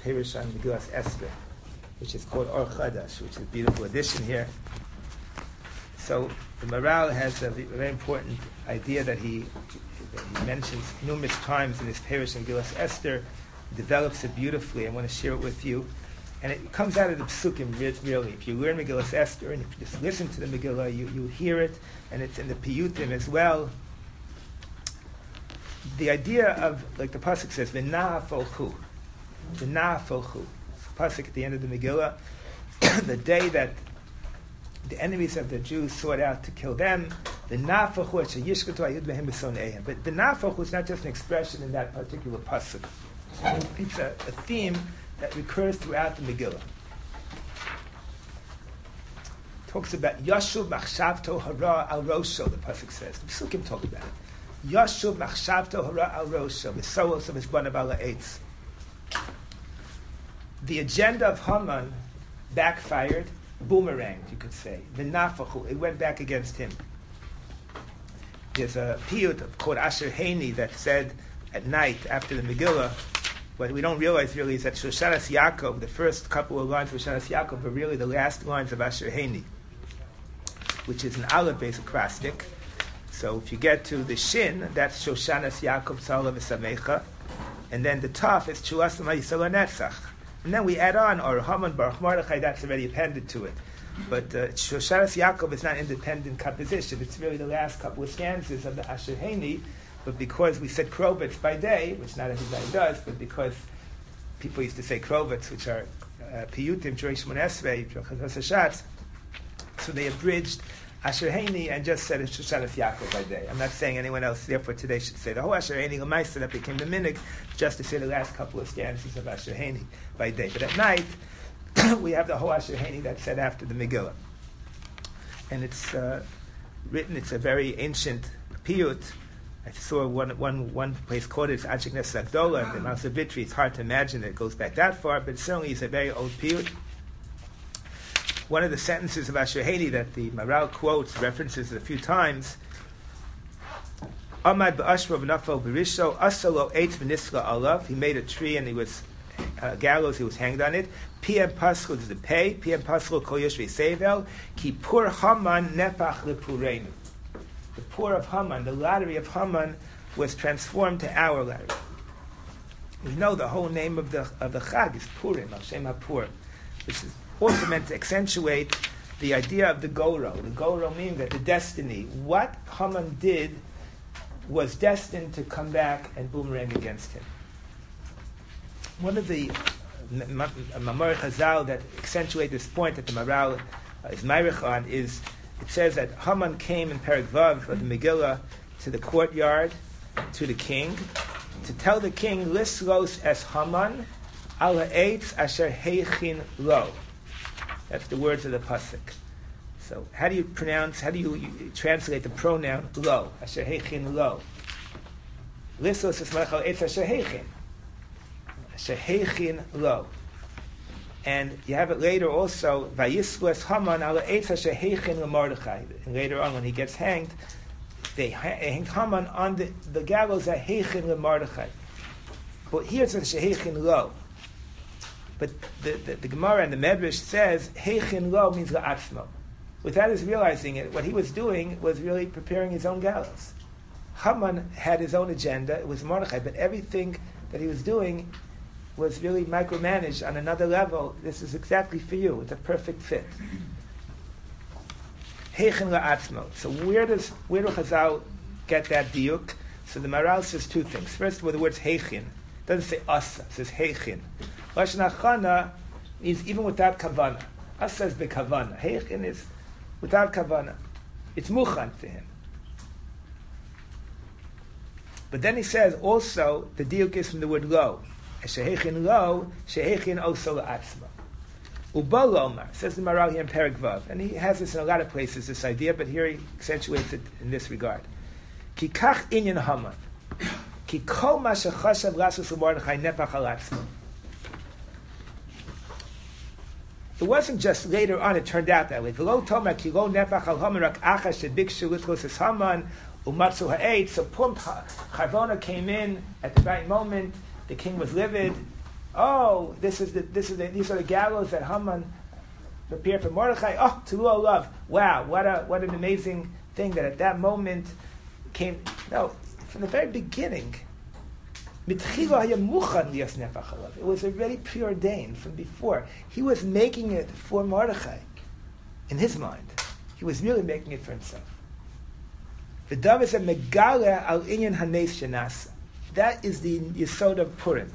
Pirish on Megillas Esther, which is called Or Chadash, which is a beautiful addition here. So the Maharal has a very important idea that he mentions numerous times in his Pirish on Megillas Esther. He develops it beautifully. I want to share it with you. And it comes out of the Psukim, really. If you learn Megillas Esther and if you just listen to the Megillah, you hear it, and it's in the Piyutim as well. The idea of, like the Pasuk says, V'na folchu. V'na folchu. Pasuk at the end of the Megillah, the day that the enemies of the Jews sought out to kill them, V'na folchu et sheyishkatu ayud behem b'soneihem. But V'na folchu is not just an expression in that particular Pasuk. It's a theme that recurs throughout the Megillah. Talks about Yashuv machshavto hara al rosho, the Pasuk says. The Psukim talk about it. Yashuv machshavto hara al rosho, the sorrows of his banav ala eitz. The agenda of Haman backfired, boomeranged, you could say. V'nafachu, it went back against him. There's a piyut called Asher Heini that said at night after the Megillah, what we don't realize really is that Shoshanas Yaakov, the first couple of lines of Shoshanas Yaakov, are really the last lines of Asher Heini, which is an aleph-based acrostic. So if you get to the Shin, that's Shoshanas Yaakov Tzala V'Samecha, and then the Taf is Chulas L'Mayisel Netzach. And then we add on, or Haman Baruch Mordechai, that's already appended to it. But Shoshanas Yaakov is not independent composition. It's really the last couple of stanzas of the Asher Heini. But because we said Krovitz by day, which not everybody does, but because people used to say Krovitz, which are Piyutim, Jorei Shmon Esrei, Chazos Hashatz, so they abridged Asher Heini and just said it's Shoshanas Yaakov by day. I'm not saying anyone else, therefore today should say the whole Asher Heini L'maisa, that became the minig, just to say the last couple of stanzas of Asher Heini by day. But at night, we have the whole Asher Heini that's said after the Megillah. And it's written, it's a very ancient piyut. I saw one place called it Achik Nes Agdola, the Mount of Vitri. It's hard to imagine that it goes back that far, but certainly it's a very old piyut. One of the sentences of Asher Heini that the Maharal quotes, references it a few times, Amad b'ashra v'nafal b'risho, asalo eitz v'nisla alav. He made a tree and he was gallows, he was hanged on it. Piem paschal is the pay. Piem paschal kol yoshvei sevel. Ki pur Haman nepach lepurenu. The poor of Haman, the lottery of Haman, was transformed to our lottery. We know the whole name of the Chag is Purim, Hashem HaPur, which is also meant to accentuate the idea of the Goro. The Goro meaning that the destiny, what Haman did was destined to come back and boomerang against him. One of the Mamar Chazal that accentuate this point that the Maharal is Meirich on is, it says that Haman came in Perek Vav of the Megillah to the courtyard, to the king, to tell the king, Lislos es Haman, al ha'etz asher heichin lo. That's the words of the Pasuk. So how do you translate the pronoun lo, asher heichin lo? Lislos es malach al ha'etz asher heichin. Asher heichin lo. And you have it later also, Vayisles Haman ala eitz asher heichin leMordechai. And later on, when he gets hanged, they hang Haman on the gallows at heichin leMordechai. But here's asher heichin lo. But the Gemara and the Medrash says heichin lo means la'atzmo. Without his realizing it, what he was doing was really preparing his own gallows. Haman had his own agenda; it was Mordechai, but everything that he was doing was really micromanaged on another level. This is exactly for you. It's a perfect fit. Heichin la'atzmo. So where do Chazal get that diuk? So the Maharal says two things. First of all, the words heichin. It doesn't say asa. It says heichin. Lashon hachana means even without kavana. Asa is bekavana. Heichin is without kavana. It's muchan to him. But then he says also the diuk is from the word lo. Shehechin lo, shehechin also la'atzma. Uba lomar, says the Maharal here in Perek Vav, and he has this in a lot of places, this idea, but here he accentuates it in this regard. Ki kach inyan Haman, ki kol ma shechashav lasus u'mordechai nepach ha'atzma. It wasn't just later on, it turned out that way. V'lo tomar ki lo nepach al Haman rak achas shebikshu litlos es Haman u'matzu ha'etz. So Pum Charvona came in at the right moment. The king was livid. oh, these are the gallows that Haman prepared for Mordechai. Oh, Tulu love. Wow, what an amazing thing that at that moment came. No, from the very beginning, it was already preordained from before. He was making it for Mordechai. In his mind, he was really making it for himself. That is the Yesod of Purim.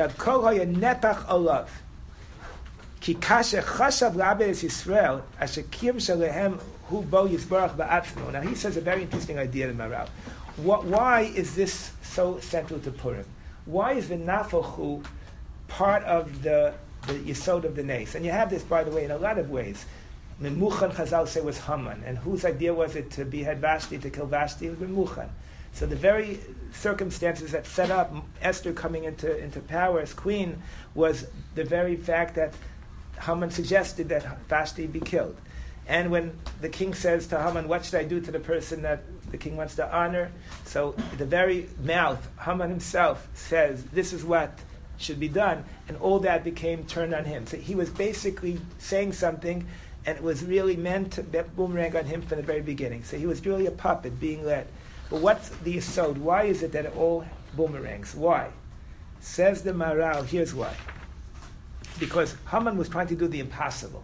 Now he says a very interesting idea in Maral. Why is this so central to Purim? Why is the Nafachu part of the Yesod of the Nes? And you have this, by the way, in a lot of ways. Memuchan Chazal say was Haman, and whose idea was it to behead Vashti, to kill Vashti? It was Memuchan. So the very circumstances that set up Esther coming into power as queen was the very fact that Haman suggested that Vashti be killed. And when the king says to Haman, what should I do to the person that the king wants to honor? So the very mouth, Haman himself says, this is what should be done, and all that became turned on him. So he was basically saying something, and it was really meant to boomerang on him from the very beginning. So he was really a puppet being led. But what's the yesod? Why is it that it all boomerangs? Why? Says the Maral, here's why. Because Haman was trying to do the impossible.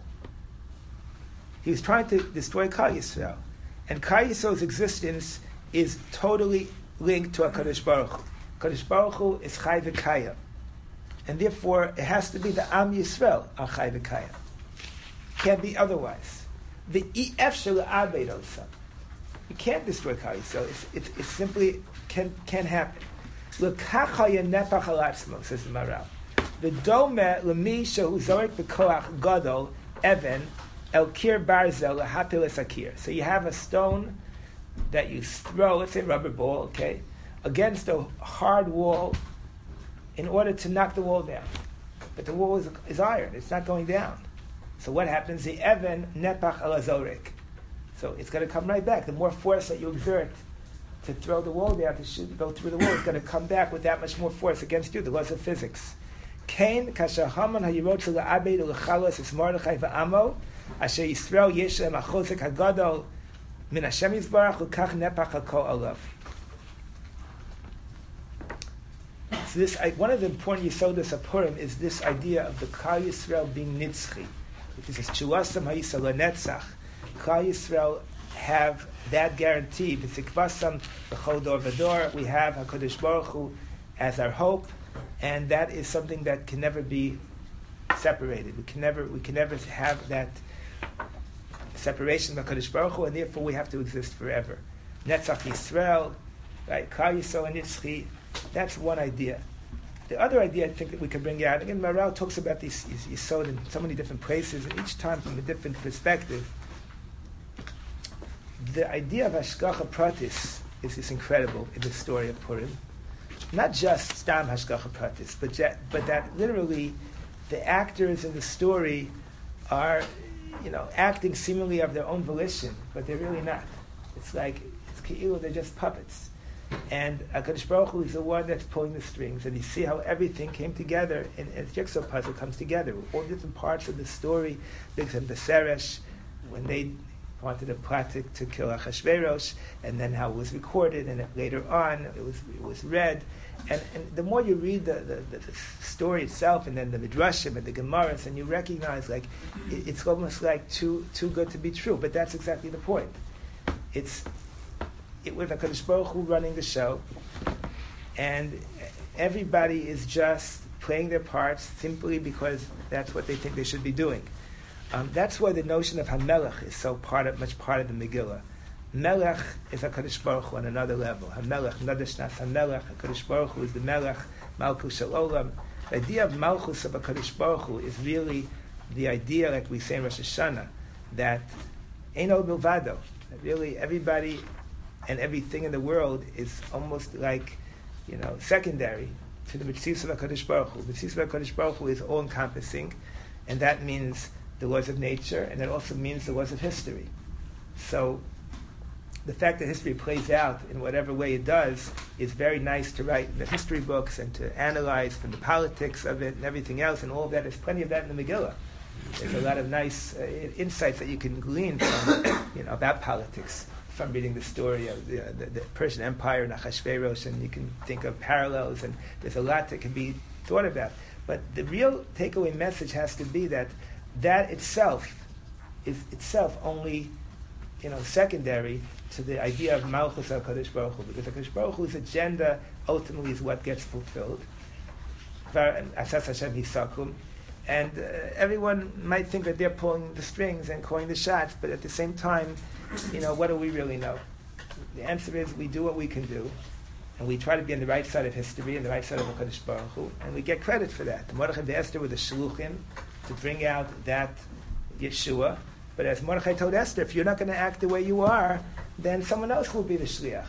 He was trying to destroy Klal Yisrael. And Klal Yisrael's existence is totally linked to HaKadosh Baruch Hu. HaKadosh Baruch Hu is Chai V'Kaya. And therefore, it has to be the Am Yisrael are Chai V'Kaya. Can't be otherwise. The E.F. Shel Abed Osam. You can't destroy Klal Yisrael. It simply can't happen. L'kach hayanepach alatzmo, says the Maral. V'dome l'mi shehu zorek b'koach gadol even el kir barzel l'hapil esakir. So you have a stone that you throw, let's say a rubber ball, okay, against a hard wall in order to knock the wall down. But the wall is iron. It's not going down. So what happens? The even nepach alazorek. So it's going to come right back. The more force that you exert to throw the wall down, to go through the wall, it's going to come back with that much more force against you. The laws of physics. Kain kasher Haman hayirot shel abed ulechalos es Mordechai va'amo asher Yisrael yeshem achozek hagadol min Hashem yizbarach ukach nepach hakol alav. So this, one of the important yisodos of Purim is this idea of the Klal Yisrael being nitzchi. It is chuasam ha'yisa lenetzach. Klal Yisrael have that guarantee. B'tikvasam b'chol dor v'dor. We have HaKadosh Baruch Hu as our hope, and that is something that can never be separated. We can never have that separation of HaKadosh Baruch Hu, and therefore we have to exist forever. Netzach Yisrael, right? Klal Yisrael and Yitzchi. That's one idea. The other idea I think that we can bring out, again, Maral talks about these Yisod in so many different places, and each time from a different perspective. The idea of Hashgacha Pratis is incredible in the story of Purim. Not just Stam Hashgacha Pratis, but that literally the actors in the story are, acting seemingly of their own volition, but they're really not. It's Ke'ilu, they're just puppets. And HaKadosh Baruch Hu is the one that's pulling the strings, and you see how everything came together, and a jigsaw puzzle comes together. All different parts of the story, Biggs and Beseresh, when they wanted a plot to kill Achashverosh, and then how it was recorded, and later on it was read. And the more you read the story itself, and then the Midrashim and the Gemaras, and you recognize it's almost like too good to be true. But that's exactly the point. With HaKadosh Baruch Hu running the show, and everybody is just playing their parts simply because that's what they think they should be doing. That's why the notion of HaMelech is so much part of the Megillah. Melech is HaKadosh Baruch Hu on another level. HaMelech, Nadash Nas HaMelech, HaKadosh Baruch Hu is the Melech, Malchus Shel Olam. The idea of Malchus of HaKadosh Baruch Hu is really the idea, like we say in Rosh Hashanah, that Eino Milvado, that really everybody and everything in the world is almost like, secondary to the Mitzvah of HaKadosh Baruch Hu. The Mitzvah of HaKadosh Baruch Hu is all-encompassing, and that means the laws of nature, and it also means the laws of history. So the fact that history plays out in whatever way it does is very nice to write in the history books and to analyze from the politics of it and everything else, and all of that. There's plenty of that in the Megillah. There's a lot of nice insights that you can glean from, about politics from reading the story of the Persian Empire and Achashverosh, and you can think of parallels, and there's a lot that can be thought about. But the real takeaway message has to be that itself is itself only, secondary to the idea of Malchus HaKadosh Baruch Hu, because HaKadosh Baruch Hu's agenda ultimately is what gets fulfilled. Asas Hashem Hisakum. And everyone might think that they're pulling the strings and calling the shots, but at the same time, what do we really know? The answer is we do what we can do, and we try to be on the right side of history and the right side of HaKadosh Baruch Hu, and we get credit for that. Mordechai and Esther were the shluchim to bring out that Yeshua. But as Mordechai told Esther, if you're not going to act the way you are, then someone else will be the shliach.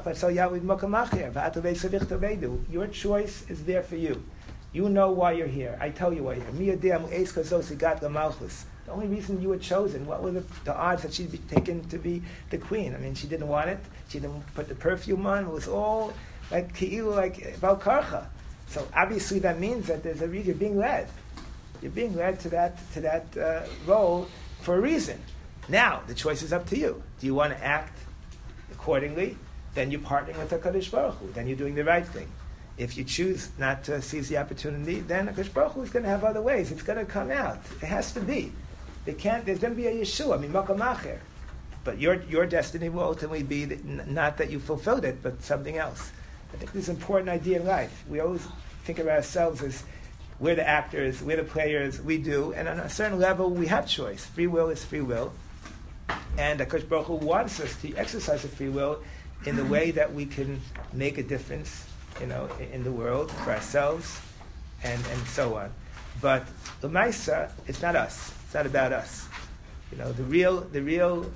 Your choice is there for you. You know why you're here. I tell you why you're here. The only reason you were chosen, what were the odds that she'd be taken to be the queen? I mean, she didn't want it. She didn't put the perfume on. It was all like Valkarcha. So obviously that means that there's a reason. You're being led. You're being led to that role for a reason. Now, the choice is up to you. Do you want to act accordingly? Then you're partnering with HaKadosh Baruch Hu. Then you're doing the right thing. If you choose not to seize the opportunity, then HaKadosh Baruch Hu is going to have other ways. It's going to come out. It has to be. There's going to be a Yeshua, Makam Acher. But your destiny will ultimately be not that you fulfilled it, but something else. I think this is an important idea in life. We always think of ourselves as we're the actors, we're the players, we do, and on a certain level we have choice. Free will is free will. And HaKadosh Baruch Hu wants us to exercise the free will in the way that we can make a difference in the world for ourselves, and so on. But the Maisa, it's not us. It's not about us. The real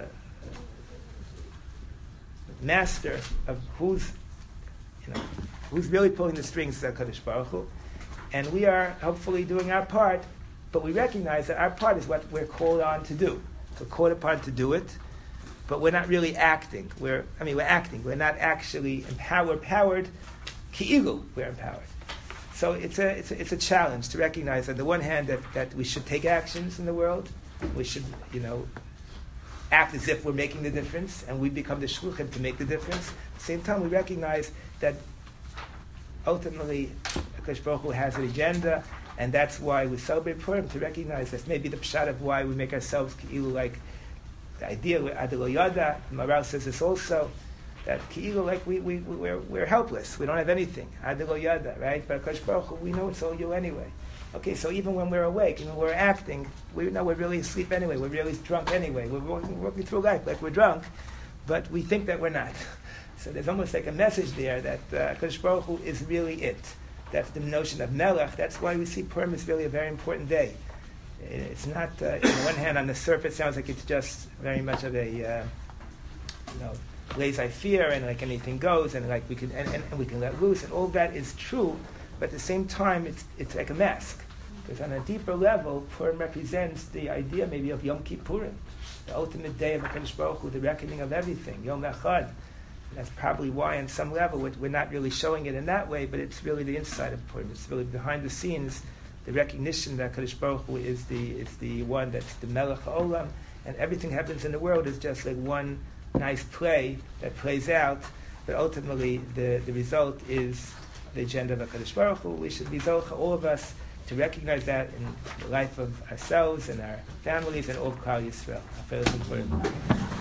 master of who's really pulling the strings is HaKadosh Baruch Hu, and we are hopefully doing our part. But we recognize that our part is what we're called on to do. We're called upon to do it, but we're not really acting. We're acting. We're not actually empowered. We're empowered. Ki'ilu, we're empowered. So it's a challenge to recognize on the one hand that we should take actions in the world. We should, act as if we're making the difference, and we become the shluchim to make the difference. At the same time, we recognize that ultimately HaKadosh Baruch Hu has an agenda, and that's why we celebrate Purim, to recognize that maybe the pshat of why we make ourselves ki'ilu, like the idea with Adelo Yada. Maral says this also, that ki'ilu, like we're helpless. We don't have anything. Adelo Yada, right? But HaKadosh Baruch Hu, we know it's all you anyway. Okay, so even when we're awake, even when we're acting, we know we're really asleep anyway. We're really drunk anyway. We're walking through life like we're drunk, but we think that we're not. So there's almost like a message there that HaKadosh Baruch Hu is really it. That's the notion of Melech. That's why we see Purim is really a very important day. It's not, on the one hand, on the surface, it sounds like it's just very much of a, laissez-faire, and like anything goes, and like we can and we can let loose, and all that is true. But at the same time, it's like a mask, because on a deeper level, Purim represents the idea maybe of Yom Kippurim, the ultimate day of HaKadosh Baruch Hu, the reckoning of everything, Yom Echad. That's probably why, on some level, we're not really showing it in that way, but it's really the inside of Purim. It's really behind the scenes, the recognition that HaKadosh Baruch Hu is the one that's the Melech HaOlam, and everything happens in the world is just like one nice play that plays out, but ultimately the result is the agenda of HaKadosh Baruch Hu. We should be zocha, all of us, to recognize that in the life of ourselves and our families and all of Klal Yisrael.